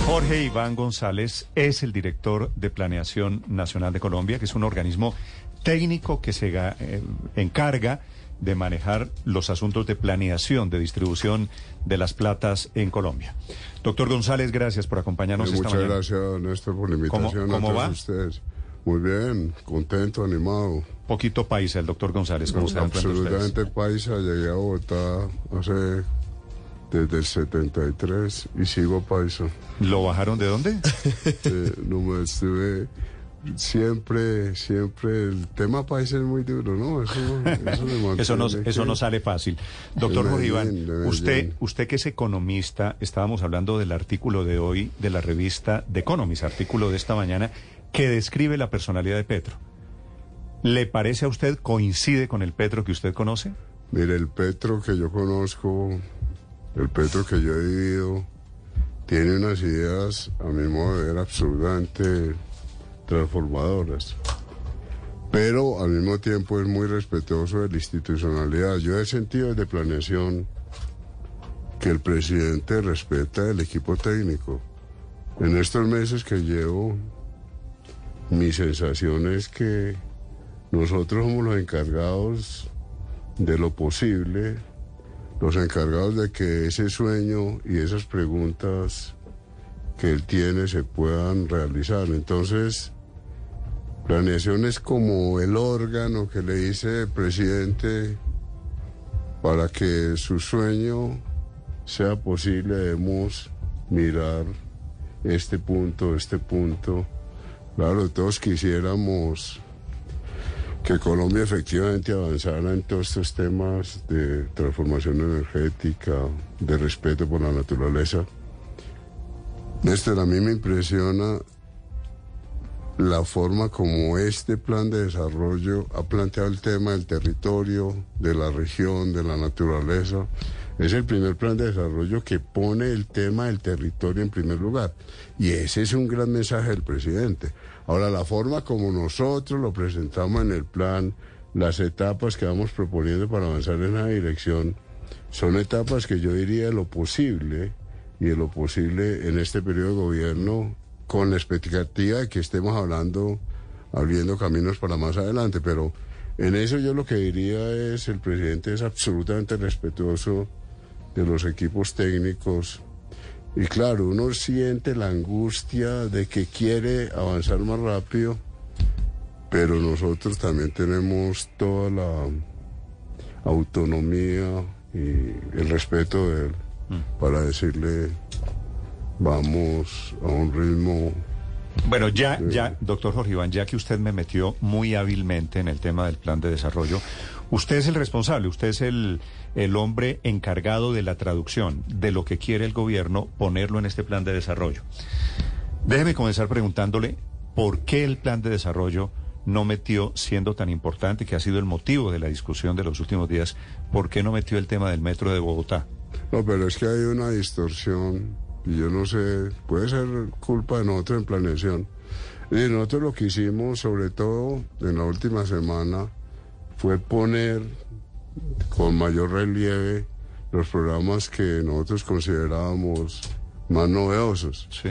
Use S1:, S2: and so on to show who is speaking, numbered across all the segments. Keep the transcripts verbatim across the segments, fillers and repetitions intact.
S1: Jorge Iván González es el director de Planeación Nacional de Colombia, que es un organismo técnico que se eh, encarga de manejar los asuntos de planeación, de distribución de las platas en Colombia. Doctor González, gracias por acompañarnos
S2: eh,
S1: esta
S2: muchas
S1: mañana.
S2: Muchas gracias, Néstor, por la invitación.
S1: ¿Cómo, cómo va?
S2: Ustedes. Muy bien, contento, animado.
S1: Poquito paisa el doctor González, ¿cómo no, se encuentra ustedes?
S2: Absolutamente paisa, llegué a Bogotá hace... desde el setenta y tres y sigo paisa.
S1: ¿Lo bajaron de dónde?
S2: Eh, no me estuve... Siempre, siempre el tema paisa es muy duro, ¿no? Eso, eso,
S1: eso, no, eso no sale fácil. Doctor Jorge Iván, usted, usted que es economista, estábamos hablando del artículo de hoy de la revista The Economist, artículo de esta mañana, que describe la personalidad de Petro. ¿Le parece a usted, coincide con el Petro que usted conoce?
S2: Mire, el Petro que yo conozco, el Petro que yo he vivido, tiene unas ideas, a mi modo de ver, absolutamente transformadoras, pero al mismo tiempo es muy respetuoso de la institucionalidad. Yo he sentido desde planeación que el presidente respeta el equipo técnico. En estos meses que llevo, mi sensación es que nosotros somos los encargados de lo posible, los encargados de que ese sueño y esas preguntas que él tiene se puedan realizar. Entonces, planeación es como el órgano que le dice el presidente: para que su sueño sea posible debemos mirar este punto, este punto. Claro, todos quisiéramos que Colombia efectivamente avanzara en todos estos temas de transformación energética, de respeto por la naturaleza. Néstor, a mí me impresiona la forma como este plan de desarrollo ha planteado el tema del territorio, de la región, de la naturaleza. Es el primer plan de desarrollo que pone el tema del territorio en primer lugar. Y ese es un gran mensaje del presidente. Ahora, la forma como nosotros lo presentamos en el plan, las etapas que vamos proponiendo para avanzar en la dirección, son etapas que yo diría de lo posible, y de lo posible en este periodo de gobierno, con la expectativa de que estemos hablando, abriendo caminos para más adelante. Pero en eso yo lo que diría es, el presidente es absolutamente respetuoso de los equipos técnicos. Y claro, uno siente la angustia de que quiere avanzar más rápido, pero nosotros también tenemos toda la autonomía y el respeto de él para decirle: vamos a un ritmo.
S1: Bueno, ya, ya, doctor Jorge Iván, ya que usted me metió muy hábilmente en el tema del plan de desarrollo, usted es el responsable, usted es el, el hombre encargado de la traducción de lo que quiere el gobierno, ponerlo en este plan de desarrollo. Déjeme comenzar preguntándole por qué el plan de desarrollo no metió, siendo tan importante, que ha sido el motivo de la discusión de los últimos días, por qué no metió el tema del metro de Bogotá.
S2: No, pero es que hay una distorsión, y yo no sé, puede ser culpa de nosotros en planeación. Y nosotros lo que hicimos, sobre todo en la última semana, fue poner con mayor relieve los programas que nosotros considerábamos más novedosos.
S1: Sí.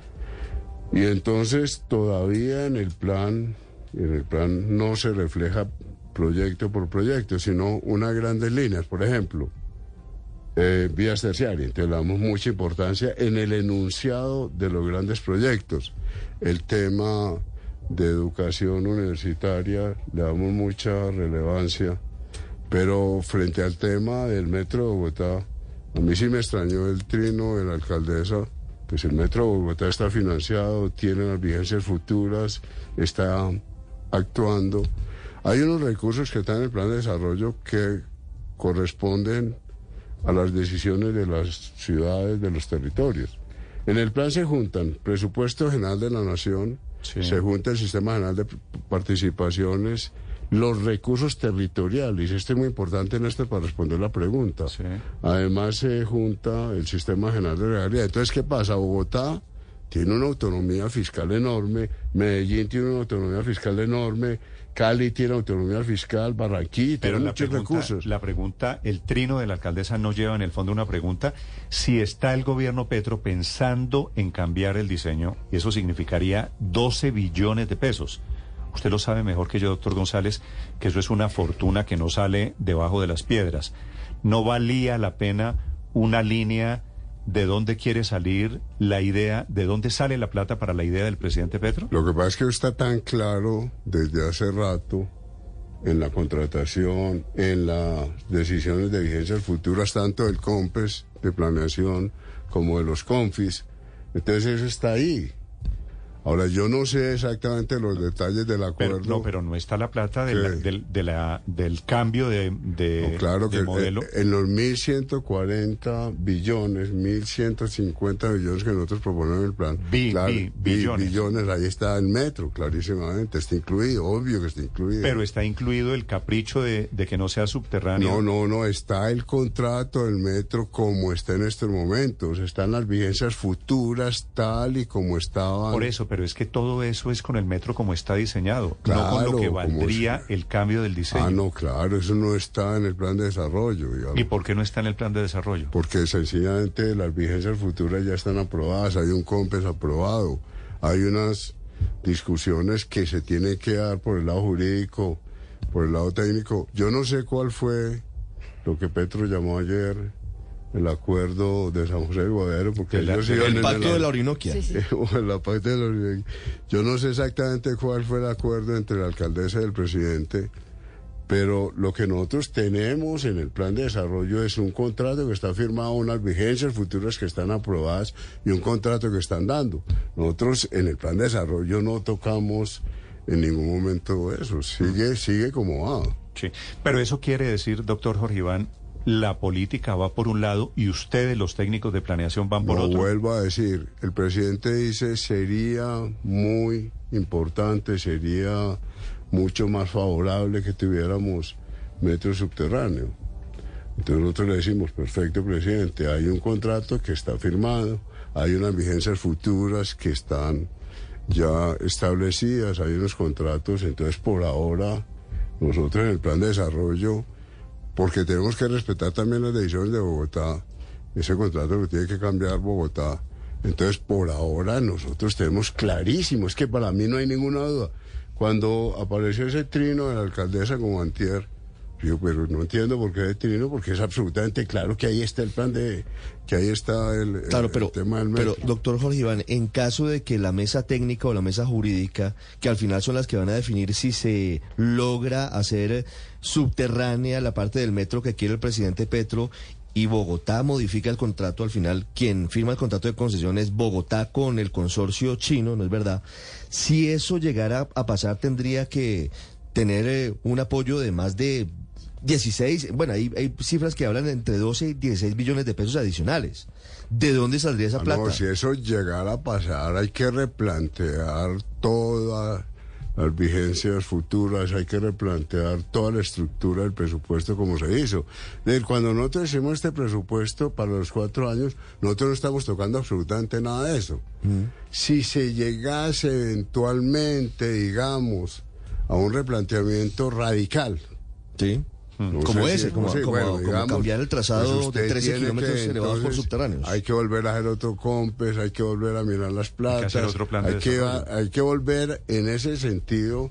S2: Y entonces todavía en el plan, en el plan no se refleja proyecto por proyecto, sino unas grandes líneas. Por ejemplo, Eh, vías terciarias. Entonces le damos mucha importancia en el enunciado de los grandes proyectos. El tema de educación universitaria le damos mucha relevancia, pero frente al tema del metro de Bogotá, a mí sí me extrañó el trino de la alcaldesa. Pues el metro de Bogotá está financiado, tiene las vigencias futuras, está actuando. Hay unos recursos que están en el plan de desarrollo que corresponden a las decisiones de las ciudades, de los territorios. En el plan se juntan presupuesto general de la nación, sí, se junta el sistema general de participaciones, los recursos territoriales. Esto es muy importante, Néstor, para responder la pregunta. Sí. Además se junta el sistema general de regalía. Entonces, ¿qué pasa? Bogotá tiene una autonomía fiscal enorme, Medellín tiene una autonomía fiscal enorme, Cali tiene autonomía fiscal, Barranquilla tiene muchos
S1: pregunta,
S2: recursos.
S1: La pregunta, el trino de la alcaldesa no lleva en el fondo una pregunta, si está el gobierno Petro pensando en cambiar el diseño, y eso significaría doce billones de pesos. Usted lo sabe mejor que yo, doctor González, que eso es una fortuna que no sale debajo de las piedras. ¿No valía la pena una línea de dónde quiere salir la idea, de dónde sale la plata para la idea del presidente Petro?
S2: Lo que pasa es que está tan claro desde hace rato en la contratación, en las decisiones de vigencias futuras, tanto del COMPES de planeación como de los CONFIS. Entonces eso está ahí. Ahora, yo no sé exactamente los detalles del acuerdo.
S1: Pero, no, pero no está la plata de la, del, de la, del cambio de, de,
S2: no, claro
S1: de
S2: que
S1: modelo.
S2: En, en los mil ciento cuarenta billones, mil ciento cincuenta billones que nosotros proponemos en el plan.
S1: Bi,
S2: claro,
S1: bi, billones.
S2: billones, ahí está el metro, clarísimamente, está incluido, obvio que está incluido.
S1: Pero está incluido el capricho de, de que no sea subterráneo.
S2: No, no, no, está el contrato del metro como está en estos momentos, están las vigencias futuras tal y como estaban.
S1: Por eso, pero Pero es que todo eso es con el metro como está diseñado,
S2: claro,
S1: no con lo que valdría
S2: si...
S1: el cambio del diseño.
S2: Ah, no, claro, eso no está en el plan de desarrollo. Digamos.
S1: ¿Y por qué no está en el plan de desarrollo?
S2: Porque sencillamente las vigencias futuras ya están aprobadas, hay un COMPES aprobado, hay unas discusiones que se tienen que dar por el lado jurídico, por el lado técnico. Yo no sé cuál fue lo que Petro llamó ayer el acuerdo de San José del Guadero, porque
S3: el,
S2: ellos
S3: el,
S2: iban
S3: el pacto
S2: en el,
S3: de la Orinoquia.
S2: Sí, sí. la pacto de la Orinoquia. Yo no sé exactamente cuál fue el acuerdo entre la alcaldesa y el presidente, pero lo que nosotros tenemos en el plan de desarrollo es un contrato que está firmado, unas vigencias futuras que están aprobadas y un contrato que están dando. Nosotros en el plan de desarrollo no tocamos en ningún momento eso, sigue, sigue como va.
S1: Sí, pero eso quiere decir, doctor Jorge Iván, la política va por un lado y ustedes, los técnicos de planeación, van por
S2: no,
S1: otro.
S2: Vuelvo a decir, el presidente dice sería muy importante, sería mucho más favorable que tuviéramos metro subterráneo. Entonces nosotros le decimos, perfecto presidente, hay un contrato que está firmado, hay unas vigencias futuras que están ya establecidas, hay unos contratos, entonces por ahora nosotros en el plan de desarrollo, porque tenemos que respetar también las decisiones de Bogotá. Ese contrato lo tiene que cambiar Bogotá. Entonces, por ahora, nosotros tenemos clarísimo, es que para mí no hay ninguna duda. Cuando apareció ese trino de la alcaldesa como antier, yo, pero no entiendo por qué ese trino, porque es absolutamente claro que ahí está el plan de, que ahí está el,
S3: claro,
S2: el,
S3: pero,
S2: el tema del metro.
S3: Pero, doctor Jorge Iván, en caso de que la mesa técnica o la mesa jurídica, que al final son las que van a definir si se logra hacer subterránea la parte del metro que quiere el presidente Petro, y Bogotá modifica el contrato, al final quien firma el contrato de concesión es Bogotá con el consorcio chino, ¿no es verdad? Si eso llegara a pasar, tendría que tener eh, un apoyo de más de dieciséis, bueno, hay, hay cifras que hablan de entre doce y dieciséis billones de pesos adicionales. ¿De dónde saldría esa
S2: ah,
S3: plata?
S2: No, si eso llegara a pasar, hay que replantear todas las vigencias futuras, hay que replantear toda la estructura del presupuesto como se hizo. Cuando nosotros hicimos este presupuesto para los cuatro años, nosotros no estamos tocando absolutamente nada de eso. Mm. Si se llegase eventualmente, digamos, a un replanteamiento radical,
S3: sí. No como ese, si, como, sí, como, bueno, como digamos, cambiar el trazado pues de trece kilómetros que, elevados por subterráneos.
S2: Hay que volver a hacer otro COMPES, hay que volver a mirar las platas, hay que, otro plan de hay, que hay que volver en ese sentido,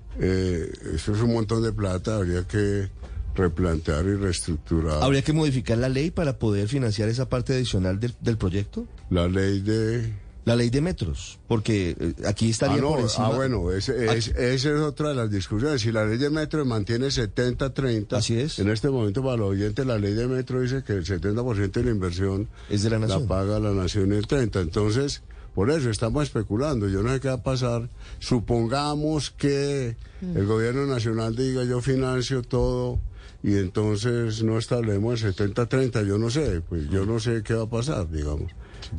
S2: eh, eso es un montón de plata, habría que replantear y reestructurar.
S3: ¿Habría que modificar la ley para poder financiar esa parte adicional del, del proyecto?
S2: La ley de...
S3: La ley de metros, porque eh, aquí estaría
S2: ah, no,
S3: por encima...
S2: Ah, bueno, ese, es, esa es otra de las discusiones. Si la ley de metro mantiene setenta treinta...
S3: Así es.
S2: En este momento, para los oyentes, la ley de metro dice que el setenta por ciento de la inversión...
S3: Es de la nación.
S2: La paga la nación y el treinta. Entonces, por eso estamos especulando. Yo no sé qué va a pasar. Supongamos que mm. el gobierno nacional diga yo financio todo... y entonces no establecemos el setenta treinta, yo no sé, pues yo no sé qué va a pasar, digamos.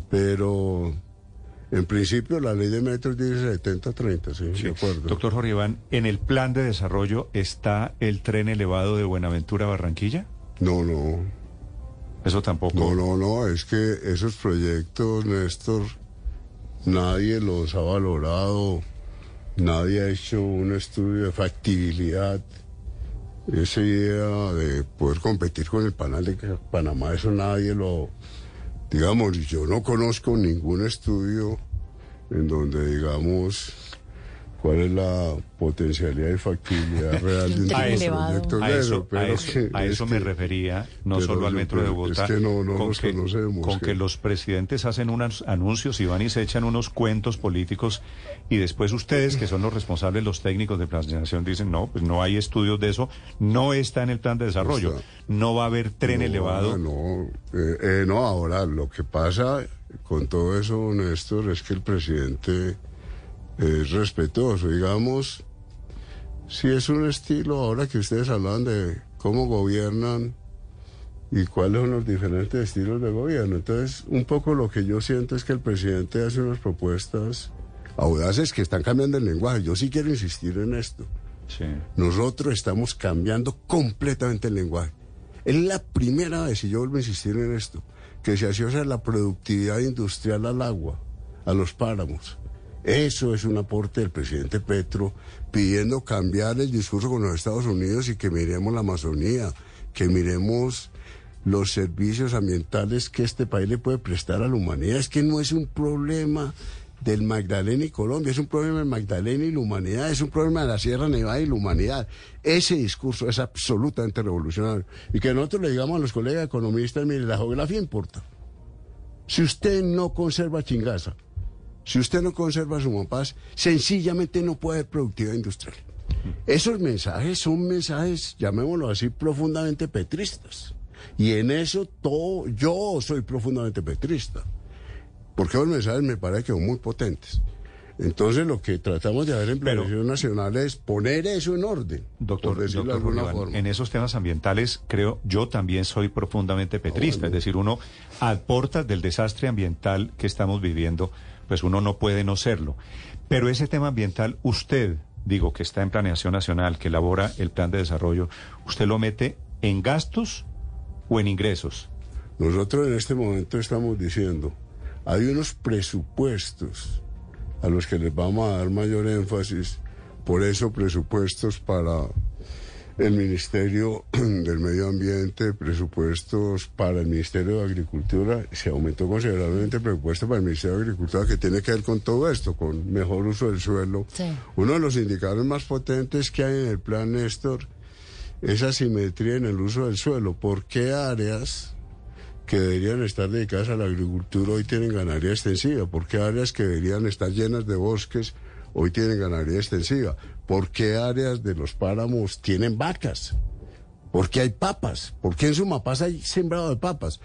S2: Pero... en principio, la ley de metros dice setenta treinta, sí, sí, de acuerdo.
S1: Doctor Jorge Iván, ¿en el plan de desarrollo está el tren elevado de Buenaventura a Barranquilla?
S2: No, no.
S1: ¿Eso tampoco?
S2: No, no, no, es que esos proyectos, Néstor, nadie los ha valorado, nadie ha hecho un estudio de factibilidad. Esa idea de poder competir con el Panal de Panamá, eso nadie lo... Digamos, yo no conozco ningún estudio en donde, digamos, cuál es la potencialidad y factibilidad real de un proyecto
S1: a
S2: de
S1: eso,
S2: eso. Pero
S1: a eso,
S2: que,
S1: a eso
S2: es
S1: me
S2: que,
S1: refería, no solo al metro de Bogotá,
S2: es que no, no
S1: con,
S2: los
S1: que,
S2: conocemos,
S1: con
S2: que...
S1: que los presidentes hacen unos anuncios y van y se echan unos cuentos políticos y después ustedes, que son los responsables, los técnicos de planeación, dicen, no, pues no hay estudios de eso, no está en el plan de desarrollo,
S2: Está.
S1: no va a haber tren
S2: no,
S1: elevado.
S2: No, eh, eh, no, ahora lo que pasa con todo eso, Néstor, es que el presidente es respetuoso, digamos. Si es un estilo, ahora que ustedes hablan de cómo gobiernan y cuáles son los diferentes estilos de gobierno. Entonces, un poco lo que yo siento es que el presidente hace unas propuestas audaces que están cambiando el lenguaje. Yo sí quiero insistir en esto.
S1: Sí.
S2: Nosotros estamos cambiando completamente el lenguaje. Es la primera vez, y yo vuelvo a insistir en esto, que se asocia la productividad industrial al agua, a los páramos. Eso es un aporte del presidente Petro pidiendo cambiar el discurso con los Estados Unidos y que miremos la Amazonía, que miremos los servicios ambientales que este país le puede prestar a la humanidad. Es que no es un problema del Magdalena y Colombia, es un problema del Magdalena y la humanidad, es un problema de la Sierra Nevada y la humanidad. Ese discurso es absolutamente revolucionario. Y que nosotros le digamos a los colegas economistas, mire, la geografía importa. Si usted no conserva Chingaza, si usted no conserva Sumapaz, sencillamente no puede haber productividad industrial. Esos mensajes son mensajes, llamémoslo así, profundamente petristas. Y en eso todo, yo soy profundamente petrista. Porque los mensajes me parece que son muy potentes. Entonces lo que tratamos de hacer en Planificación Nacional es poner eso en orden.
S1: Doctor,
S2: por decirlo
S1: doctor
S2: de alguna
S1: Iván,
S2: forma.
S1: en esos temas ambientales, creo, yo también soy profundamente petrista.
S2: Ah, bueno.
S1: Es decir, uno, a portas del desastre ambiental que estamos viviendo, pues uno no puede no serlo. Pero ese tema ambiental, usted, digo, que está en Planeación Nacional, que elabora el plan de desarrollo, ¿usted lo mete en gastos o en ingresos?
S2: Nosotros en este momento estamos diciendo, hay unos presupuestos a los que les vamos a dar mayor énfasis, por eso presupuestos para el Ministerio del Medio Ambiente, presupuestos para el Ministerio de Agricultura, se aumentó considerablemente el presupuesto para el Ministerio de Agricultura, que tiene que ver con todo esto, con mejor uso del suelo.
S4: Sí.
S2: Uno de los indicadores más potentes que hay en el plan, Néstor, es asimetría en el uso del suelo. ¿Por qué áreas que deberían estar dedicadas a la agricultura hoy tienen ganadería extensiva? ¿Por qué áreas que deberían estar llenas de bosques hoy tienen ganadería extensiva? ¿Por qué áreas de los páramos tienen vacas? ¿Por qué hay papas? ¿Por qué en Sumapaz hay sembrado de papas?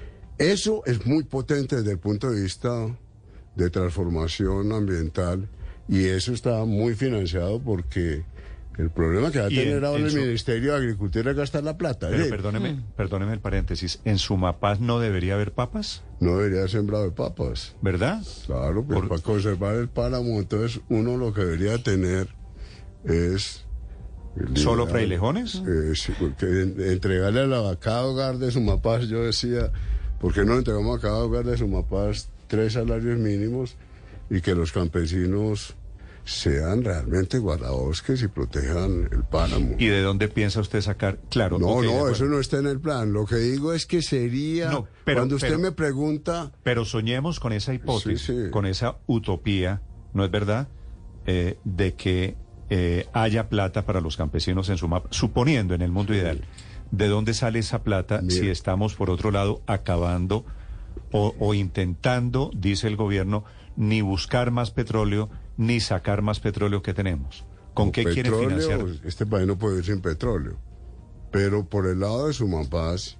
S2: Eso es muy potente desde el punto de vista de transformación ambiental y eso está muy financiado porque el problema que ha
S1: Y en-
S2: tenido ahora
S1: en
S2: el
S1: su-
S2: Ministerio de Agricultura es gastar la plata.
S1: Pero
S2: ¿eh?
S1: perdóneme, perdóneme el paréntesis, ¿en Sumapaz no debería haber papas?
S2: No debería haber sembrado de papas.
S1: ¿Verdad?
S2: Claro, pues
S1: Por-
S2: para conservar el páramo, entonces uno lo que debería tener es...
S1: ¿Solo
S2: liberar-
S1: frailejones?
S2: eh, sí, porque en- entregarle a, la, a cada hogar de Sumapaz, yo decía, ¿por qué no entregamos a cada hogar de Sumapaz tres salarios mínimos y que los campesinos sean realmente guardabosques y protejan el páramo?
S1: ¿Y de dónde piensa usted sacar? Claro.
S2: No,
S1: ok, de
S2: no,
S1: acuerdo.
S2: eso no está en el plan. Lo que digo es que sería,
S1: No, pero-
S2: cuando usted
S1: pero-
S2: me pregunta...
S1: Pero soñemos con esa hipótesis,
S2: Sí, sí.
S1: con esa utopía, ¿no es verdad? Eh, de que eh, haya plata para los campesinos en Sumapaz, suponiendo en el mundo ideal. ¿De dónde sale esa plata
S2: Mira.
S1: si estamos, por otro lado, acabando o, o intentando, dice el gobierno, ni buscar más petróleo, ni sacar más petróleo que tenemos? ¿Con qué quieren
S2: Petróleo,
S1: financiar?
S2: este país no puede ir sin petróleo. Pero por el lado de Sumapaz,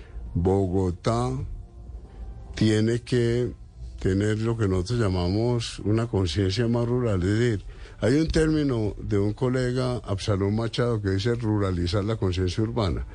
S2: Bogotá tiene que tener lo que nosotros llamamos una conciencia más rural. Es decir, hay un término de un colega, Absalón Machado, que dice ruralizar la conciencia urbana.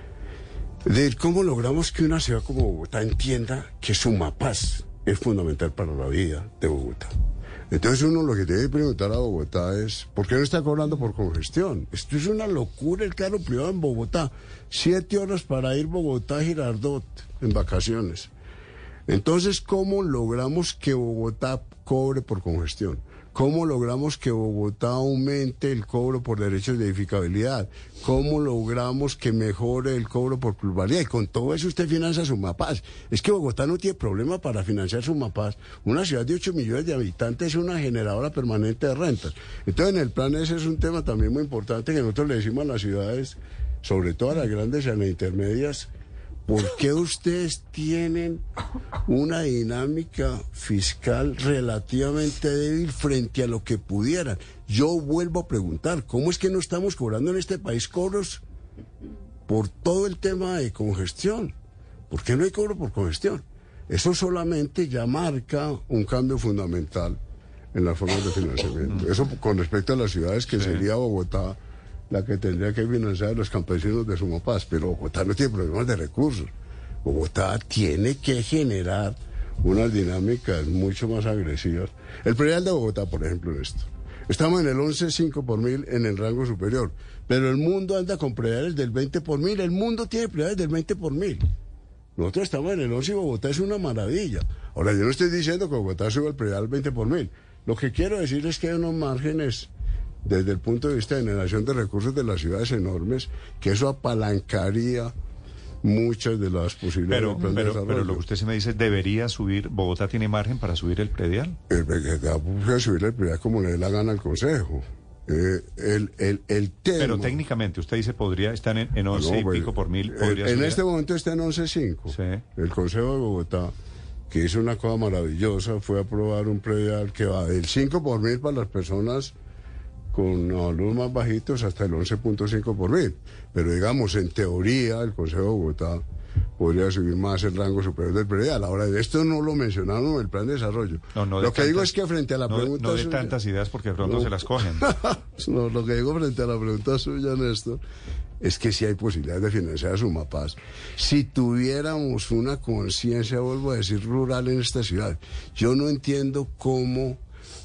S2: Es decir, ¿cómo logramos que una ciudad como Bogotá entienda que Sumapaz es fundamental para la vida de Bogotá? Entonces uno lo que tiene que preguntar a Bogotá es, ¿por qué no está cobrando por congestión? Esto es una locura el carro privado en Bogotá. Siete horas para ir Bogotá a Girardot en vacaciones. Entonces, ¿cómo logramos que Bogotá cobre por congestión? ¿Cómo logramos que Bogotá aumente el cobro por derechos de edificabilidad? ¿Cómo logramos que mejore el cobro por plusvalía? Y con todo eso usted financia Sumapaz. Es que Bogotá no tiene problema para financiar Sumapaz. Una ciudad de ocho millones de habitantes es una generadora permanente de rentas. Entonces, en el plan ese es un tema también muy importante que nosotros le decimos a las ciudades, sobre todo a las grandes y a las intermedias, ¿por qué ustedes tienen una dinámica fiscal relativamente débil frente a lo que pudieran? Yo vuelvo a preguntar, ¿cómo es que no estamos cobrando en este país cobros por todo el tema de congestión? ¿Por qué no hay cobro por congestión? Eso solamente ya marca un cambio fundamental en las formas de financiamiento. Eso con respecto a las ciudades, que sí. sería Bogotá la que tendría que financiar a los campesinos de Sumapaz, pero Bogotá no tiene problemas de recursos. Bogotá tiene que generar unas dinámicas mucho más agresivas. El predial de Bogotá, por ejemplo, en esto. Estamos en el once punto cinco por mil en el rango superior, pero el mundo anda con prediales del veinte por mil. El mundo tiene prediales del veinte por mil. Nosotros estamos en el once y Bogotá es una maravilla. Ahora, yo no estoy diciendo que Bogotá suba el predial al veinte por mil. Lo que quiero decir es que hay unos márgenes desde el punto de vista de generación de recursos de las ciudades enormes, que eso apalancaría muchas de las posibilidades
S1: pero,
S2: del plan
S1: pero,
S2: de desarrollo.
S1: Pero lo que usted se me dice, ¿debería subir? ¿Bogotá tiene margen para subir el predial?
S2: El, puede subir el predial como le dé la gana al Consejo. Eh, el, el, el tema...
S1: Pero técnicamente, usted dice, podría estar en, en once no, y pues, pico por mil. ¿Podría
S2: en
S1: subir?
S2: este momento está en once punto cinco.
S1: Sí.
S2: El Consejo de Bogotá, que hizo una cosa maravillosa, fue aprobar un predial que va del cinco por mil para las personas con valores más bajitos hasta el once punto cinco por mil. Pero digamos, en teoría, el Consejo de Bogotá podría subir más el rango superior del predial. Ahora, esto no lo mencionaron en el plan de desarrollo. No, no de
S1: lo que
S2: tantas, digo es que frente a la
S1: no,
S2: pregunta
S1: No de
S2: suya,
S1: tantas ideas porque de pronto no, se las cogen.
S2: no, lo que digo frente a la pregunta suya, Néstor, es que sí hay posibilidades de financiar a Sumapaz. Si tuviéramos una conciencia, vuelvo a decir, rural en esta ciudad, yo no entiendo cómo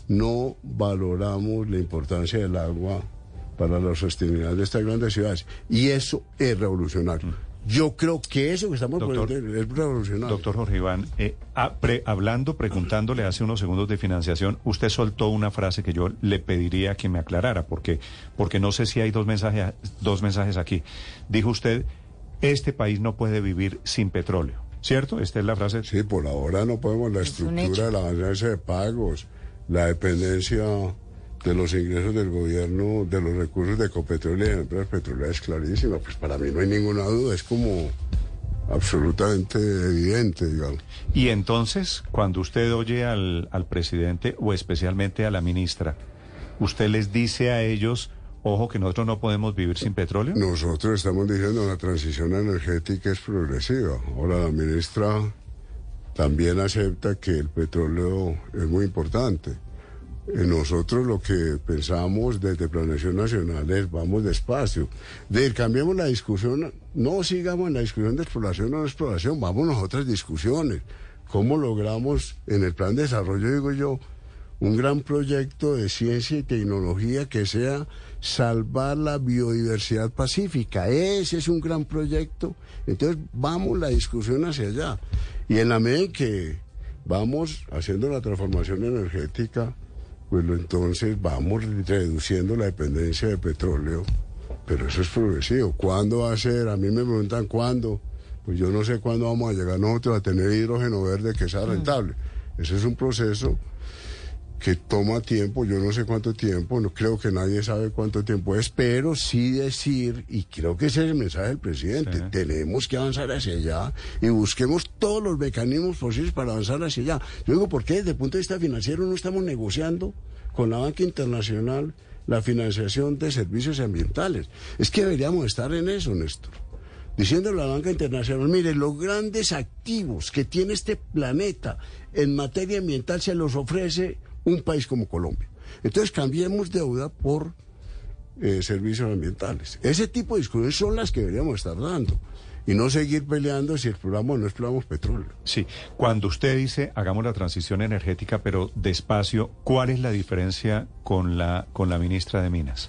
S2: no valoramos la importancia del agua para la sostenibilidad de estas grandes ciudades. Y eso es revolucionario. Mm. Yo creo que eso que estamos
S1: doctor,
S2: poniendo es revolucionario.
S1: Doctor Jorge Iván, eh, a, pre, hablando, preguntándole hace unos segundos de financiación, usted soltó una frase que yo le pediría que me aclarara, porque, porque no sé si hay dos mensajes, dos mensajes aquí. Dijo usted, este país no puede vivir sin petróleo, ¿cierto? Esta es la frase.
S2: Sí, por ahora no podemos, la estructura de la balanza de pagos, la dependencia de los ingresos del gobierno, de los recursos de Ecopetrol y de empresas petroleras es clarísima. Pues para mí no hay ninguna duda, es como absolutamente evidente, digamos.
S1: Y entonces, cuando usted oye al, al presidente o especialmente a la ministra, ¿usted les dice a ellos, ojo, que nosotros no podemos vivir sin petróleo?
S2: Nosotros estamos diciendo que la transición energética es progresiva. Ahora la ministra también acepta que el petróleo es muy importante. Nosotros lo que pensamos desde Planeación Nacional es vamos despacio. De cambiemos la discusión, no sigamos en la discusión de exploración o no exploración, vámonos a otras discusiones. ¿Cómo logramos en el plan de desarrollo, digo yo, un gran proyecto de ciencia y tecnología que sea salvar la biodiversidad pacífica? Ese es un gran proyecto. Entonces vamos la discusión hacia allá. Y en la medida en que vamos haciendo la transformación energética, pues entonces vamos reduciendo la dependencia de petróleo, pero eso es progresivo. ¿Cuándo va a ser? A mí me preguntan cuándo. Pues yo no sé cuándo vamos a llegar nosotros a tener hidrógeno verde que sea rentable. Mm. Ese es un proceso que toma tiempo, yo no sé cuánto tiempo, no creo que nadie sabe cuánto tiempo es, pero sí decir, y creo que ese es el mensaje del presidente, sí. Tenemos que avanzar hacia allá y busquemos todos los mecanismos posibles para avanzar hacia allá. Yo digo, ¿por qué desde el punto de vista financiero no estamos negociando con la banca internacional la financiación de servicios ambientales? Es que deberíamos estar en eso, Néstor. Diciéndole a la banca internacional, mire, los grandes activos que tiene este planeta en materia ambiental se los ofrece un país como Colombia. Entonces cambiemos deuda por eh, servicios ambientales. Ese tipo de discusiones son las que deberíamos estar dando y no seguir peleando si exploramos o no exploramos petróleo.
S1: Sí, cuando usted dice hagamos la transición energética pero despacio, ¿cuál es la diferencia con la, con la ministra de Minas?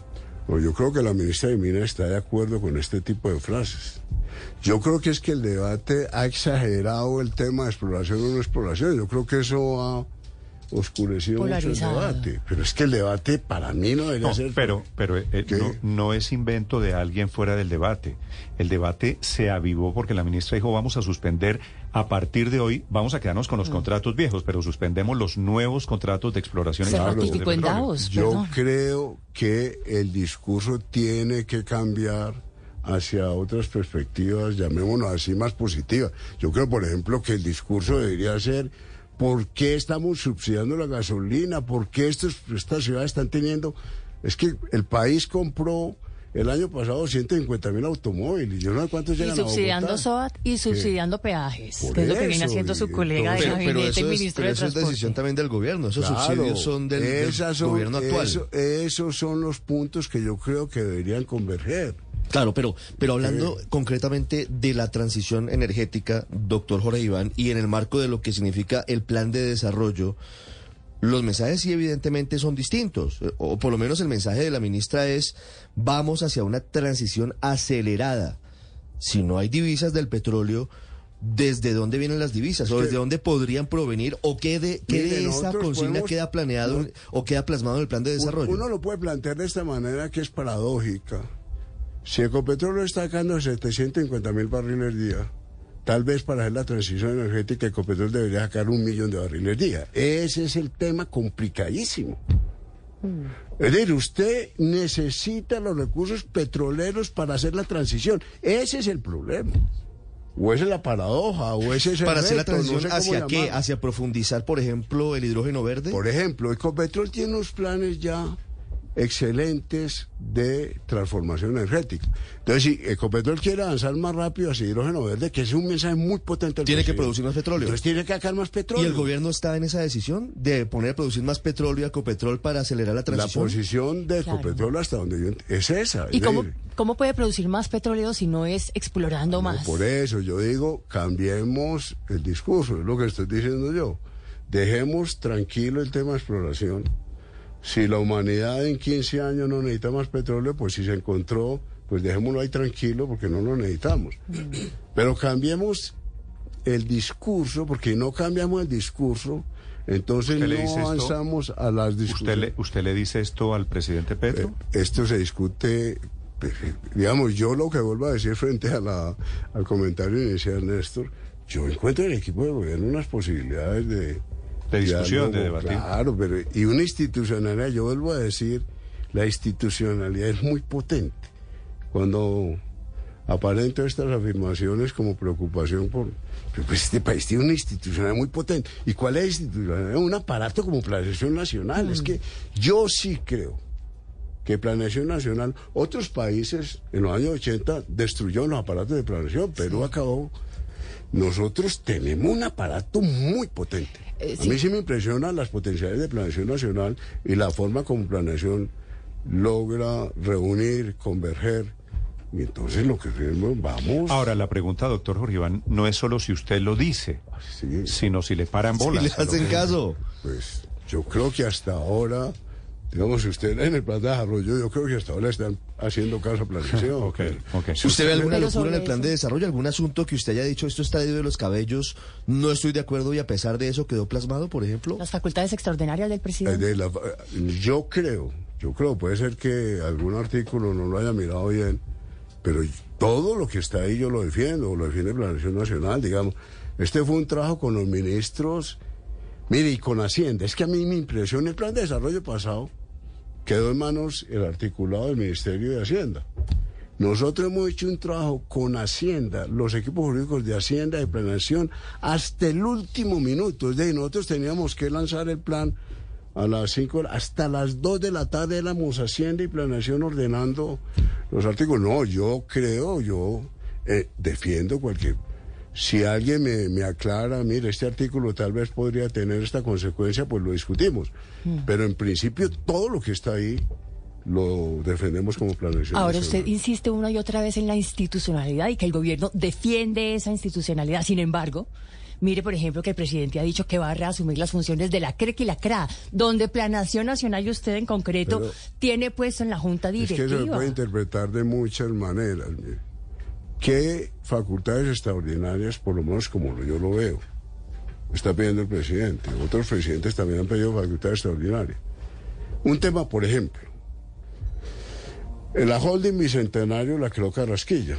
S2: O yo creo que la ministra de Minas está de acuerdo con este tipo de frases. Yo creo que es que el debate ha exagerado el tema de exploración o no exploración. Yo creo que eso ha oscurecido mucho el debate. Pero es que el debate para mí no debería
S1: no,
S2: ser...
S1: Pero, pero eh, no, no es invento de alguien fuera del debate. El debate se avivó porque la ministra dijo vamos a suspender, a partir de hoy vamos a quedarnos con los mm. contratos viejos, pero suspendemos los nuevos contratos de exploración.
S4: Se ratificó en Davos.
S2: Yo
S4: perdón.
S2: creo que el discurso tiene que cambiar hacia otras perspectivas, llamémoslo así, más positivas. Yo creo, por ejemplo, que el discurso debería ser ¿por qué estamos subsidiando la gasolina? ¿Por qué estos, estas ciudades están teniendo...? Es que el país compró el año pasado ciento cincuenta mil automóviles. Yo no sé cuántos llegan a Bogotá.
S4: Y subsidiando S O A T y subsidiando ¿Qué? peajes, por que es lo que viene haciendo su colega de gabinete, el ministro de Transporte.
S3: Pero eso es decisión también del gobierno. Esos claro, subsidios son del, del son, gobierno actual.
S2: Eso, esos son los puntos que yo creo que deberían converger.
S3: Claro, pero, pero hablando eh. concretamente de la transición energética, doctor Jorge Iván, y en el marco de lo que significa el plan de desarrollo, los mensajes sí evidentemente son distintos, o por lo menos el mensaje de la ministra es vamos hacia una transición acelerada. Si no hay divisas del petróleo, ¿desde dónde vienen las divisas? ¿O desde dónde podrían provenir? ¿O qué de, qué de esa consigna podemos, queda planeado no, o queda plasmado en el plan de desarrollo?
S2: Uno lo puede plantear de esta manera que es paradójica. Si Ecopetrol está sacando setecientos cincuenta mil barriles día, tal vez para hacer la transición energética Ecopetrol debería sacar un millón de barriles día. Ese es el tema complicadísimo. Mm. Es decir, usted necesita los recursos petroleros para hacer la transición. Ese es el problema. O esa es la paradoja, o ese es el
S3: Para
S2: reto,
S3: hacer la transición,
S2: no sé
S3: ¿hacia qué?
S2: llamar.
S3: ¿Hacia profundizar, por ejemplo, el hidrógeno verde?
S2: Por ejemplo, Ecopetrol tiene unos planes ya excelentes de transformación energética. Entonces, si Ecopetrol quiere avanzar más rápido hacia hidrógeno verde, que es un mensaje muy potente al
S3: Tiene
S2: presidente,
S3: que producir más petróleo.
S2: Entonces tiene que sacar más petróleo.
S3: ¿Y el gobierno está en esa decisión de poner a producir más petróleo a Ecopetrol para acelerar la transición?
S2: La posición de Ecopetrol, claro, hasta donde yo ent- es esa.
S4: ¿Y
S2: es
S4: cómo,
S2: decir,
S4: cómo puede producir más petróleo si no es explorando
S2: no,
S4: más?
S2: Por eso yo digo, cambiemos el discurso, es lo que estoy diciendo yo. Dejemos tranquilo el tema de exploración. Si la humanidad en quince años no necesita más petróleo, pues si se encontró, pues dejémoslo ahí tranquilo porque no lo necesitamos. Pero cambiemos el discurso, porque no cambiamos el discurso, entonces no avanzamos esto? a las discusiones.
S1: ¿Usted le, ¿Usted le dice esto al presidente Petro?
S2: Eh, esto se discute, digamos, yo lo que vuelvo a decir frente a la, al comentario inicial, Néstor, yo encuentro en el equipo de gobierno unas posibilidades de...
S1: De discusión,
S2: diálogo,
S1: de debatir.
S2: Claro, pero y una institucionalidad, yo vuelvo a decir, la institucionalidad es muy potente. Cuando aparento estas afirmaciones como preocupación por... Pues este país tiene una institucionalidad muy potente. ¿Y cuál es la institucionalidad? Un aparato como Planeación Nacional. Mm. Es que yo sí creo que Planeación Nacional, otros países en los años ochenta destruyeron los aparatos de planeación, Perú sí. acabó... Nosotros tenemos un aparato muy potente. Eh, sí. A mí sí me impresionan las potencialidades de Planeación Nacional y la forma como Planeación logra reunir, converger. Y entonces lo que hacemos, vamos...
S1: Ahora, la pregunta, doctor Jorge Iván, no es solo si usted lo dice, sí. sino si le paran bolas.
S3: Si le hacen caso.
S2: Pues yo creo que hasta ahora... Digamos, si usted en el plan de desarrollo, yo creo que hasta ahora están haciendo caso a planeación.
S1: okay, okay.
S3: Si usted ve alguna locura en el plan de desarrollo, algún asunto que usted haya dicho, esto está ido de los cabellos, no estoy de acuerdo y a pesar de eso quedó plasmado, por ejemplo.
S4: Las facultades extraordinarias del presidente.
S2: De la, yo creo, yo creo, puede ser que algún artículo no lo haya mirado bien, pero todo lo que está ahí yo lo defiendo, lo defiende Planeación Nacional, digamos. Este fue un trabajo con los ministros, mire, y con Hacienda. Es que a mí me impresiona el plan de desarrollo pasado. Quedó en manos el articulado del Ministerio de Hacienda. Nosotros hemos hecho un trabajo con Hacienda, los equipos jurídicos de Hacienda, de Planeación, hasta el último minuto. Es decir, nosotros teníamos que lanzar el plan a las cinco, hasta las dos de la tarde éramos Hacienda y Planeación ordenando los artículos. No, yo creo, yo eh, defiendo cualquier... Si alguien me, me aclara, mire, este artículo tal vez podría tener esta consecuencia, pues lo discutimos. Mm. Pero en principio todo lo que está ahí lo defendemos como Planeación
S4: Ahora
S2: Nacional.
S4: Usted insiste una y otra vez en la institucionalidad y que el gobierno defiende esa institucionalidad. Sin embargo, Mire, por ejemplo, que el presidente ha dicho que va a reasumir las funciones de la C R E C y la C R A, donde Planación Nacional y usted en concreto
S2: Pero
S4: tiene puesto en la Junta Directiva.
S2: Es que eso se puede interpretar de muchas maneras. Mire. ¿Qué facultades extraordinarias, por lo menos como yo lo veo, está pidiendo el presidente? Otros presidentes también han pedido facultades extraordinarias. Un tema, por ejemplo, en la holding Bicentenario la creó Carrasquilla.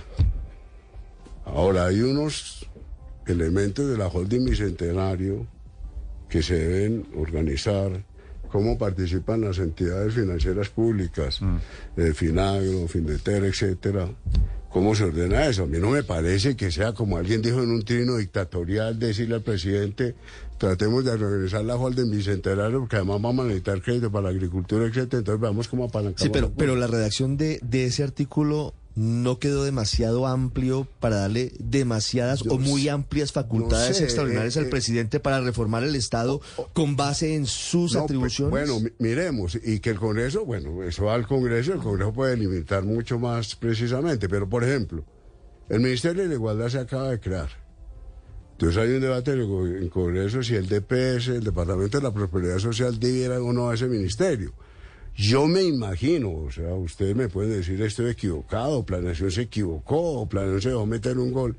S2: Ahora hay unos elementos de la holding Bicentenario que se deben organizar, cómo participan las entidades financieras públicas, mm. eh, Finagro, Findeter, etcétera. ¿Cómo se ordena eso? A mí no me parece que sea, como alguien dijo en un trino dictatorial, decirle al presidente, tratemos de organizar la holding Bicentenario, porque además vamos a necesitar crédito para la agricultura, etcétera. Entonces vamos como apalancamos.
S3: Sí, pero, pero la redacción de, de ese artículo no quedó demasiado amplio para darle demasiadas Yo o muy amplias facultades no sé, extraordinarias eh, al eh, presidente para reformar el Estado con base en sus no, atribuciones.
S2: Bueno, miremos, y que el Congreso, bueno, eso va al Congreso, el Congreso puede limitar mucho más precisamente, pero por ejemplo, el Ministerio de la Igualdad se acaba de crear. Entonces hay un debate en el Congreso si el D P S, el Departamento de la Prosperidad Social, debiera o no a ese ministerio. Yo me imagino, o sea, ustedes me pueden decir estoy equivocado, Planación se equivocó, Planación se dejó meter un gol.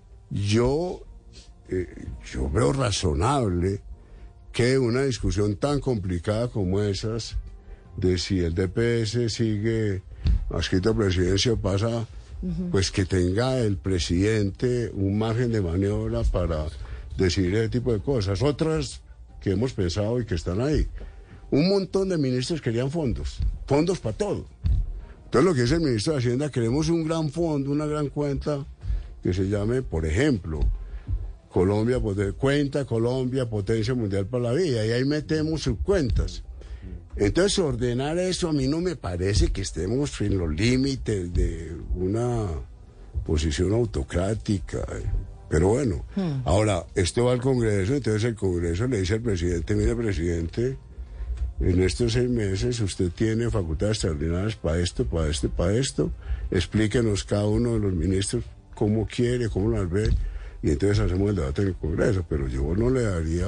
S2: Yo, eh, yo veo razonable que una discusión tan complicada como esas, de si el D P S sigue adscrito a presidencia o pasa, uh-huh. pues que tenga el presidente un margen de maniobra para decidir ese tipo de cosas. Otras que hemos pensado y que están ahí. Un montón de ministros querían fondos, fondos para todo. Entonces lo que dice el ministro de Hacienda, queremos un gran fondo, una gran cuenta que se llame, por ejemplo, Colombia, cuenta Colombia, potencia mundial para la vida, y ahí metemos sus cuentas. Entonces ordenar eso a mí no me parece que estemos en los límites de una posición autocrática. Pero bueno, hmm. ahora, esto va al Congreso, entonces el Congreso le dice al presidente, mire presidente, en estos seis meses usted tiene facultades extraordinarias para esto, para esto, para esto. Explíquenos cada uno de los ministros cómo quiere, cómo las ve, y entonces hacemos el debate en el Congreso. Pero yo no le daría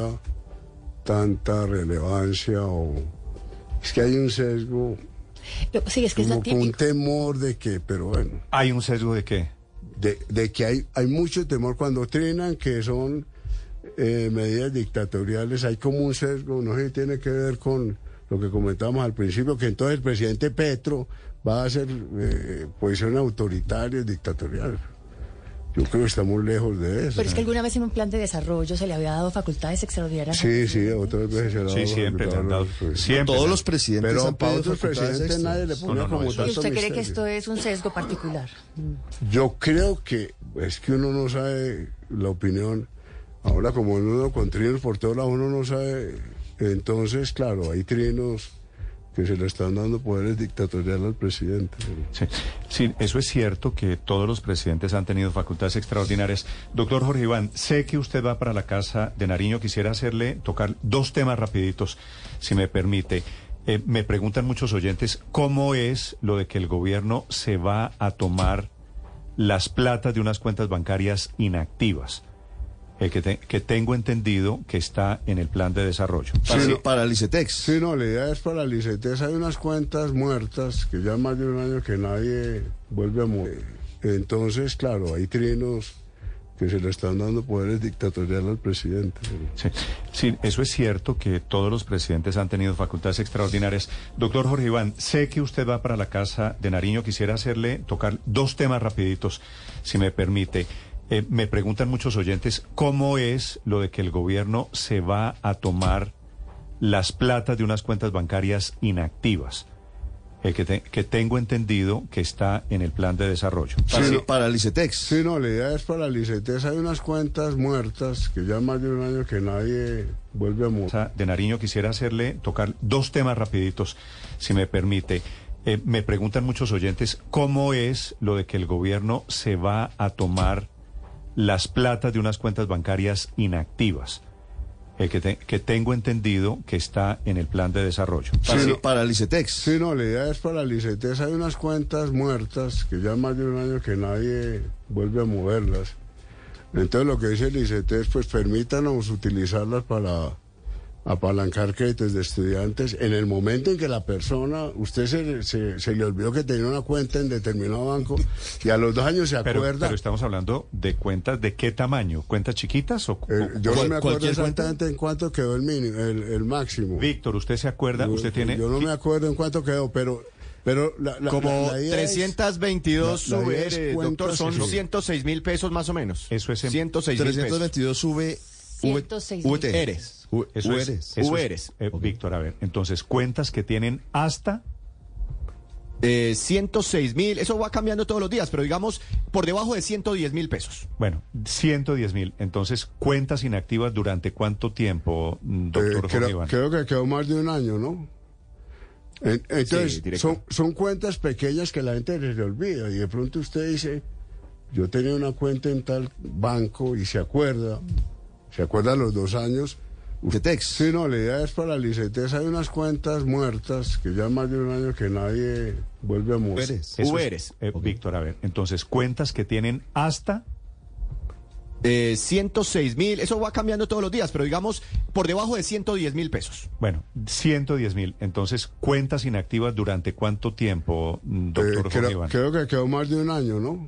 S2: tanta relevancia o... Es que hay un sesgo,
S4: sí, es que
S2: como
S4: es
S2: con un temor de que, pero bueno...
S1: ¿Hay un sesgo de qué?
S2: De, de que hay, hay mucho temor cuando trinan que son... Eh, medidas dictatoriales, hay como un sesgo, no sé si tiene que ver con lo que comentábamos al principio, que entonces el presidente Petro va a hacer eh, posiciones autoritarias, dictatoriales. Yo creo que estamos lejos de eso.
S4: Pero es que alguna vez en un plan de desarrollo se le había dado facultades extraordinarias.
S2: Sí, sí, otras veces se le ha dado.
S1: Sí, siempre le han dado.
S2: Pues,
S1: siempre.
S3: Todos los presidentes
S2: pero
S3: han
S2: para
S3: pedido
S2: otros presidentes nadie le pone
S1: no, no,
S2: como
S1: no,
S2: tanto
S4: ¿Y usted cree
S2: misterio.
S4: que esto es un sesgo particular?
S2: Yo creo que es que uno no sabe la opinión. Ahora, como uno con trinos por todos lados, uno no sabe. Entonces, claro, hay trinos que se le están dando poderes dictatoriales al presidente.
S1: Sí, sí, eso es cierto que todos los presidentes han tenido facultades extraordinarias. Doctor Jorge Iván, sé que usted va para la Casa de Nariño. Quisiera hacerle tocar dos temas rapiditos, si me permite. Eh, me preguntan muchos oyentes, ¿cómo es lo de que el gobierno se va a tomar las platas de unas cuentas bancarias inactivas? Eh, que, te, que tengo entendido que está en el plan de desarrollo.
S3: Para,
S2: sí,
S3: no, para el ICETEX.
S2: Sí, no, la idea es para el ICETEX. Hay unas cuentas muertas que ya más de un año que nadie vuelve a mover. Entonces, claro, hay trinos que se le están dando poderes dictatoriales al presidente.
S1: Sí, sí, eso es cierto que todos los presidentes han tenido facultades extraordinarias. Doctor Jorge Iván, sé que usted va para la Casa de Nariño. Quisiera hacerle tocar dos temas rapiditos, si me permite. Eh, me preguntan muchos oyentes, ¿cómo es lo de que el gobierno se va a tomar las platas de unas cuentas bancarias inactivas? Eh, que, te, que tengo entendido que está en el plan de desarrollo.
S3: Para,
S2: sí,
S3: para el ICETEX.
S2: Sí, no, la idea es para el ICETEX. Hay unas cuentas muertas que ya más de un año que nadie vuelve a mover.
S1: De Nariño, quisiera hacerle tocar dos temas rapiditos, si me permite. Eh, me preguntan muchos oyentes, ¿cómo es lo de que el gobierno se va a tomar las platas de unas cuentas bancarias inactivas? Eh, que, te, que tengo entendido que está en el plan de desarrollo.
S3: Para,
S2: sí,
S3: para el ICETEX.
S2: Sí, no, la idea es para el ICETEX. Hay unas cuentas muertas que ya más de un año que nadie vuelve a moverlas. Entonces lo que dice el I C E T es, pues permítanos utilizarlas para apalancar créditos de estudiantes en el momento en que la persona, usted se, se, se le olvidó que tenía una cuenta en determinado banco y a los dos años se
S1: Pero,
S2: acuerda.
S1: pero estamos hablando de cuentas de qué tamaño, cuentas chiquitas o,
S2: Eh,
S1: o-
S2: yo no
S3: ¿Cuál-
S2: me acuerdo
S3: cualquier
S2: exactamente en cuánto quedó el mínimo, el, el máximo.
S1: Víctor, ¿usted se acuerda?
S2: Yo,
S1: ¿Usted tiene
S2: yo no me acuerdo en cuánto quedó, pero, pero la, la-
S5: Como
S2: la- la idea es-
S5: trescientos veintidós
S2: la- la
S5: sube,
S2: idea es
S5: eh,
S2: cuentas
S5: doctor, son
S2: que-
S5: ciento seis mil pesos más o menos.
S1: Eso es en-
S5: ciento seis mil
S3: trescientos
S5: pesos.
S3: veintidós sube
S4: ciento seis mil.
S3: U T.
S5: Eres.
S3: U-
S1: Eso es,
S3: Ueres.
S1: eso es,
S5: Ueres.
S1: eh, Víctor, a ver, entonces cuentas que tienen hasta
S5: Eh, ciento seis mil, eso va cambiando todos los días, pero digamos por debajo de ciento diez mil pesos.
S1: bueno, ciento diez mil. Entonces, cuentas inactivas durante cuánto tiempo, mm,
S2: Eh,
S1: doctor Jorge
S2: creo,
S1: Iván.
S2: creo que quedó más de un año, ¿no? En- entonces,
S5: Sí, director.
S2: son, son cuentas pequeñas que la gente se le olvida y de pronto usted dice, yo tenía una cuenta en tal banco y se acuerda, se acuerda a los dos años.
S3: De Tex.
S2: Sí, no, la idea es para el I C E T, hay unas cuentas muertas que ya más de un año que nadie vuelve a mostrar.
S3: Ueres.
S1: Eso es,
S5: Ueres.
S1: eh, Víctor, a ver, entonces cuentas que tienen hasta
S5: Eh, ciento seis mil, eso va cambiando todos los días, pero digamos por debajo de ciento diez mil pesos.
S1: Bueno, ciento diez mil. Entonces, cuentas inactivas durante cuánto tiempo, mm, doctor
S2: Eh,
S1: Jorge
S2: creo,
S1: Iván.
S2: creo que quedó más de un año, ¿no?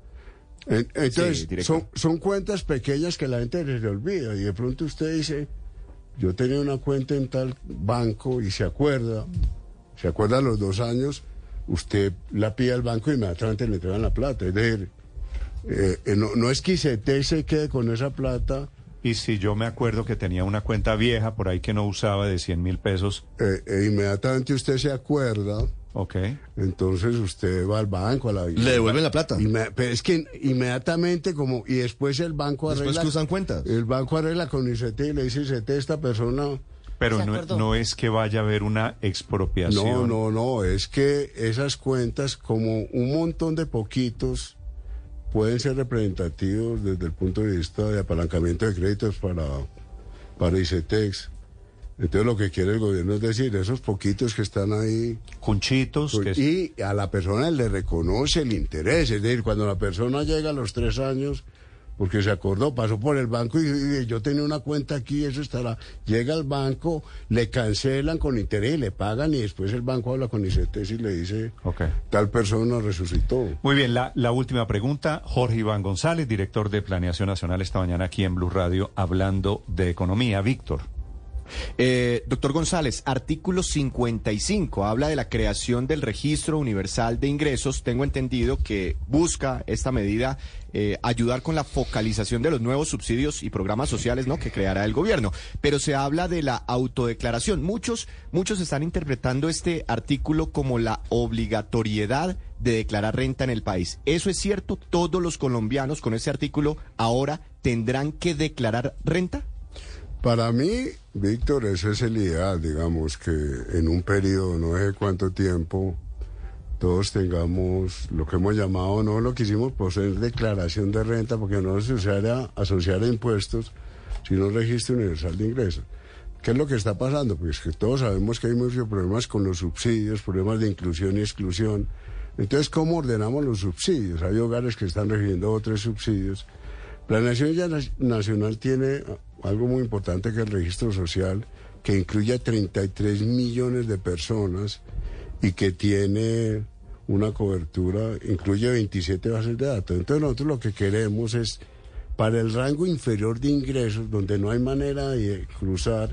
S2: En- entonces,
S5: Sí, director.
S2: son, son cuentas pequeñas que la gente se le olvida y de pronto usted dice, yo tenía una cuenta en tal banco y se acuerda, se acuerda a los dos años, usted la pide al banco y inmediatamente le entregan la plata. Es decir, eh, eh, no, no es que I C E T se quede con esa plata,
S1: Y si yo me acuerdo que tenía una cuenta vieja por ahí que no usaba de cien mil pesos,
S2: eh, e inmediatamente usted se acuerda,
S1: ok.
S2: entonces usted va al banco, a la...
S3: Le devuelven la plata.
S2: Inme- pero es que inmediatamente como y después el banco
S3: Después
S2: arregla
S3: que usan cuentas.
S2: el banco arregla con I C E T y le dice I C E T esta persona
S1: Pero
S4: ¿Se
S1: no,
S4: acordó?
S1: no es que vaya a haber una expropiación.
S2: no no no es que esas cuentas como un montón de poquitos pueden ser representativos desde el punto de vista de apalancamiento de créditos para para I C E T X. Entonces lo que quiere el gobierno es decir, esos poquitos que están ahí
S1: Cunchitos, que es-
S2: y a la persona le reconoce el interés, es decir, cuando la persona llega a los tres años, porque se acordó, pasó por el banco y, y yo tenía una cuenta aquí, eso estará, llega al banco, le cancelan con interés y le pagan y después el banco habla con I C E T y le dice,
S1: Ok.
S2: tal persona resucitó.
S1: Muy bien, la, la última pregunta. Jorge Iván González, director de Planeación Nacional, esta mañana aquí en Blue Radio, hablando de economía. Víctor.
S5: Eh, doctor González, artículo cincuenta y cinco habla de la creación del registro universal de ingresos. Tengo entendido que busca esta medida eh, ayudar con la focalización de los nuevos subsidios y programas sociales, ¿no?, que creará el gobierno. Pero se habla de la autodeclaración. Muchos, muchos están interpretando este artículo como la obligatoriedad de declarar renta en el país. ¿Eso es cierto? ¿Todos los colombianos con ese artículo ahora tendrán que declarar renta?
S2: Para mí, Víctor, ese es el ideal, digamos, que en un periodo, no sé cuánto tiempo, todos tengamos lo que hemos llamado, no lo quisimos poseer declaración de renta, porque no se usara asociar a impuestos, sino registro universal de ingresos. ¿Qué es lo que está pasando? Pues que todos sabemos que hay muchos problemas con los subsidios, problemas de inclusión y exclusión. Entonces, ¿cómo ordenamos los subsidios? Hay hogares que están recibiendo otros subsidios. Planeación ya Nacional tiene algo muy importante que es el registro social, que incluye a treinta y tres millones de personas y que tiene una cobertura, incluye veintisiete bases de datos. Entonces nosotros lo que queremos es, para el rango inferior de ingresos, donde no hay manera de cruzar,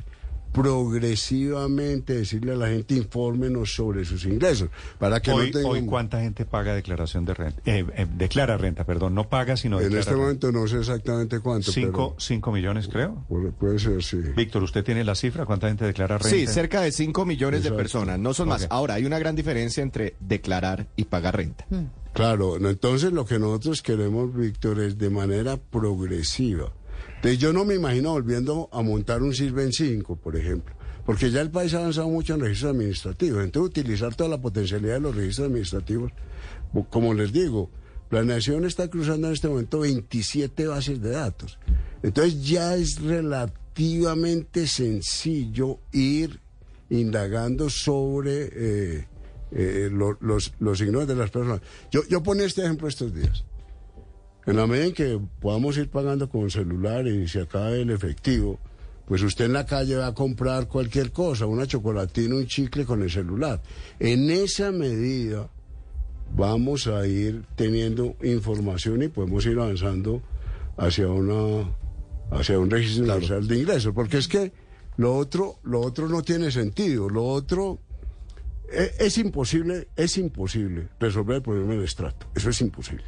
S2: progresivamente decirle a la gente, infórmenos sobre sus ingresos, para que
S1: Hoy,
S2: no tengan...
S1: hoy ¿cuánta gente paga declaración de renta? Eh, eh, declara renta, perdón, no paga, sino
S2: En
S1: declara
S2: este
S1: renta.
S2: momento no sé exactamente cuánto,
S1: Cinco,
S2: pero
S1: cinco millones, creo.
S2: puede, puede ser, sí.
S1: Víctor, ¿usted tiene la cifra? ¿Cuánta gente declara renta?
S5: Sí, cerca de cinco millones de
S2: Exacto.
S5: personas, no son
S1: Ok.
S5: más. Ahora, hay una gran diferencia entre declarar y pagar renta.
S2: Claro, no, entonces lo que nosotros queremos, Víctor, es de manera progresiva. Entonces yo no me imagino volviendo a montar un Sirven cinco, por ejemplo, porque ya el país ha avanzado mucho en registros administrativos. Entonces utilizar toda la potencialidad de los registros administrativos, como les digo, Planeación está cruzando en este momento veintisiete bases de datos. Entonces ya es relativamente sencillo ir indagando sobre eh, eh, lo- los, los signos de las personas. Yo, yo ponía este ejemplo estos días. En la medida en que podamos ir pagando con celular y se acabe el efectivo, pues usted en la calle va a comprar cualquier cosa, una chocolatina, un chicle con el celular. En esa medida vamos a ir teniendo información y podemos ir avanzando hacia una hacia un registro
S3: Claro.
S2: universal de ingresos, porque es que lo otro lo otro no tiene sentido, lo otro es, es imposible, es imposible resolver el problema del estrato, eso es imposible.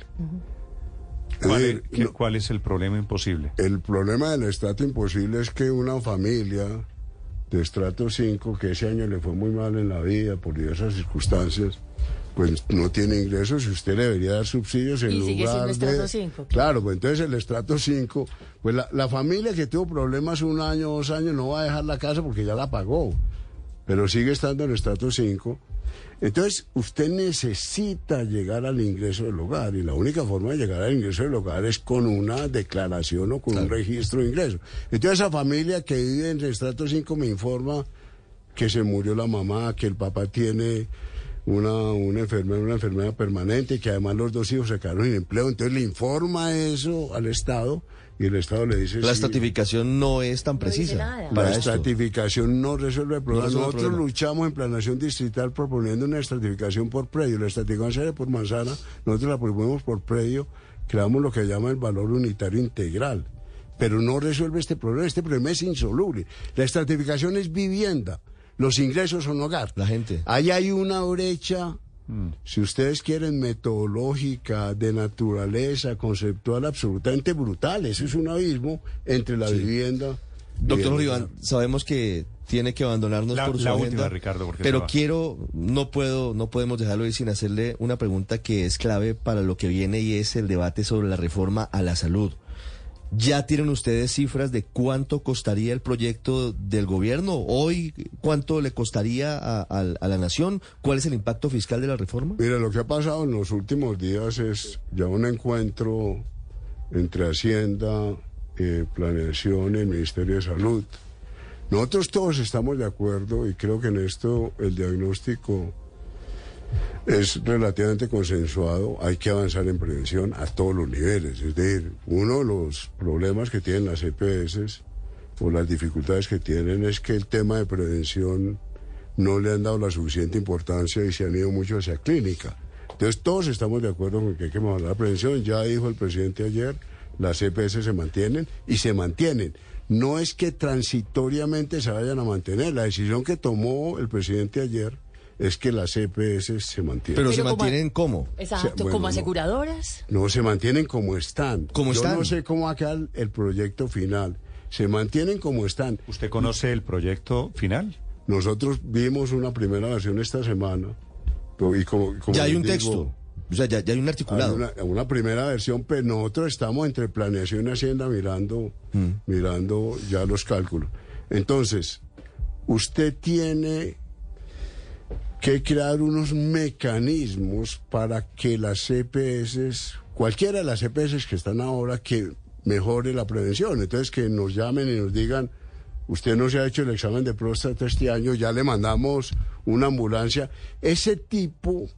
S2: Es
S1: ¿Cuál,
S2: decir,
S1: es, qué-
S2: no-
S1: cuál es el problema imposible?
S2: el problema del estrato imposible es que una familia de estrato cinco, que ese año le fue muy mal en la vida por diversas circunstancias, pues no tiene ingresos y usted le debería dar subsidios en
S4: Y sigue
S2: lugar
S4: siendo estrato
S2: de...
S4: cinco.
S2: Claro, pues entonces el estrato cinco, pues la, la familia que tuvo problemas un año, dos años, no va a dejar la casa porque ya la pagó, pero sigue estando en el estrato cinco. Entonces, usted necesita llegar al ingreso del hogar y la única forma de llegar al ingreso del hogar es con una declaración o con un registro de ingresos. Entonces, esa familia que vive en el estrato cinco me informa que se murió la mamá, que el papá tiene una, una enfermedad, una enfermedad permanente, que además los dos hijos se quedaron sin empleo. Entonces, le informa eso al Estado y el Estado le dice...
S3: La
S2: sí,
S3: estratificación no es tan
S4: No dice
S3: precisa.
S4: nada.
S3: para
S2: la
S3: esto.
S2: estratificación no resuelve el problema.
S3: No resuelve el
S2: Nosotros
S3: problema.
S2: luchamos en planación distrital proponiendo una estratificación por predio. La estratificación se hace por manzana, nosotros la proponemos por predio, creamos lo que llama el valor unitario integral. Pero no resuelve este problema, este problema es insoluble. La estratificación es vivienda, los ingresos son hogar.
S3: La gente.
S2: Ahí hay una brecha, si ustedes quieren, metodológica, de naturaleza, conceptual, absolutamente brutal. Eso es un abismo entre la vivienda...
S3: Doctor
S2: y el
S3: Iván,
S2: hogar.
S3: sabemos que tiene que abandonarnos
S1: La-
S3: por su
S1: la
S3: agenda,
S1: última, Ricardo, porque se
S3: pero
S1: va.
S3: quiero, no puedo, no podemos dejarlo ir sin hacerle una pregunta que es clave para lo que viene y es el debate sobre la reforma a la salud. ¿Ya tienen ustedes cifras de cuánto costaría el proyecto del gobierno? Hoy, ¿cuánto le costaría a, a- a la nación? ¿Cuál es el impacto fiscal de la reforma?
S2: Mira, lo que ha pasado en los últimos días es ya un encuentro entre Hacienda, eh, Planeación y el Ministerio de Salud. Nosotros todos estamos de acuerdo y creo que en esto el diagnóstico es relativamente consensuado. Hay que avanzar en prevención a todos los niveles. Es decir, uno de los problemas que tienen las E P S o las dificultades que tienen es que el tema de prevención no le han dado la suficiente importancia y se han ido mucho hacia clínica. Entonces todos estamos de acuerdo con que hay que mejorar la prevención. Ya dijo el presidente ayer, las E P S se mantienen y se mantienen. No es que transitoriamente se vayan a mantener. La decisión que tomó el presidente ayer es que las E P S se mantienen.
S3: Pero, se
S4: Pero como-
S3: mantienen cómo?
S4: Exacto,
S2: O sea, bueno,
S4: como
S2: no.
S4: aseguradoras.
S2: No, se mantienen como están.
S3: ¿Cómo
S2: Yo
S3: están?
S2: no sé cómo va a quedar el proyecto final. Se mantienen como están.
S1: ¿Usted conoce el proyecto final?
S2: Nosotros vimos una primera versión esta semana. Y como, como
S3: Ya hay
S2: les
S3: un
S2: digo,
S3: texto, o sea, ya, ya hay un
S2: hay
S3: articulado.
S2: una, una primera versión, pero nosotros estamos entre Planeación y Hacienda mirando, mirando ya los cálculos. Entonces, usted tiene que crear unos mecanismos para que las E P S, cualquiera de las E P S que están ahora, que mejore la prevención. Entonces, que nos llamen y nos digan, usted no se ha hecho el examen de próstata este año, ya le mandamos una ambulancia. Ese tipo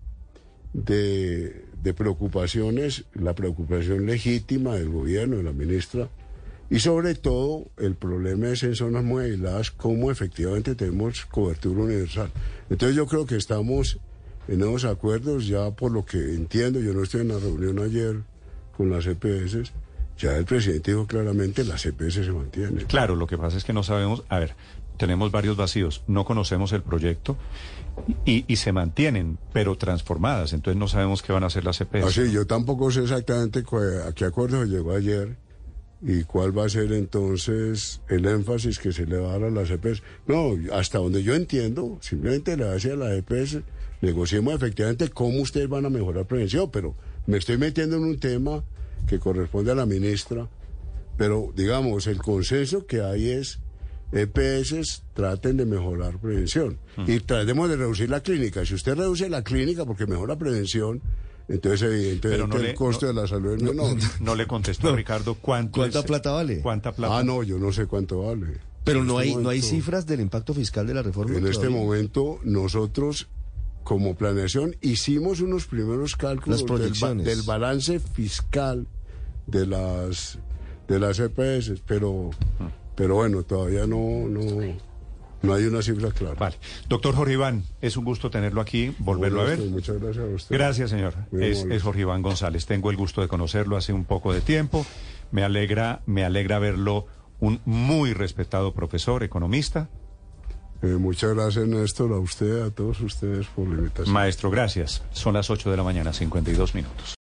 S2: de, de preocupaciones, la preocupación legítima del gobierno, de la ministra, y sobre todo el problema es en zonas muy aisladas, cómo efectivamente tenemos cobertura universal. Entonces yo creo que estamos en esos acuerdos, ya por lo que entiendo, yo no estoy en la reunión ayer con las E P S, ya el presidente dijo claramente las E P S se mantienen.
S1: Claro, lo que pasa es que no sabemos, a ver, tenemos varios vacíos, no conocemos el proyecto y, y se mantienen, pero transformadas, entonces no sabemos qué van a hacer las E P S.
S2: Así, yo tampoco sé exactamente cua- a qué acuerdo se llegó ayer y cuál va a ser entonces el énfasis que se le va a dar a las E P S. No, hasta donde yo entiendo, simplemente le hace a la E P S, negociemos efectivamente cómo ustedes van a mejorar prevención, pero me estoy metiendo en un tema que corresponde a la ministra, pero digamos, el consenso que hay es E P S traten de mejorar prevención y tratemos de reducir la clínica. Si usted reduce la clínica porque mejora prevención, entonces evidentemente
S1: Pero no
S2: el
S1: le-
S2: costo
S1: no-
S2: de la salud es menor.
S1: No le contestó Ricardo cuánto
S3: ¿Cuánta
S1: es-
S3: plata vale?
S1: ¿Cuánta plata?
S2: Ah, no, yo no sé cuánto vale.
S3: Pero
S2: En
S3: no
S2: este
S3: hay, no hay
S2: momento-
S3: cifras del impacto fiscal de la reforma.
S2: En este
S3: todavía.
S2: momento nosotros como planeación hicimos unos primeros cálculos
S3: Las
S2: del, ba-
S3: proyecciones.
S2: del balance fiscal de las de las E P S, pero, pero bueno, todavía no, no, no hay una cifra clara.
S1: Vale. Doctor Jorge Iván, es un gusto tenerlo aquí, volverlo
S2: Bueno,
S1: a ver.
S2: Muchas gracias a usted.
S1: Gracias, señor. Es, es Jorge Iván González. Tengo el gusto de conocerlo hace un poco de tiempo. Me alegra, me alegra verlo un muy respetado profesor, economista.
S2: Eh, muchas gracias, Néstor, a usted, a todos ustedes por la invitación.
S1: Maestro, gracias. Son las ocho de la mañana, cincuenta y dos minutos.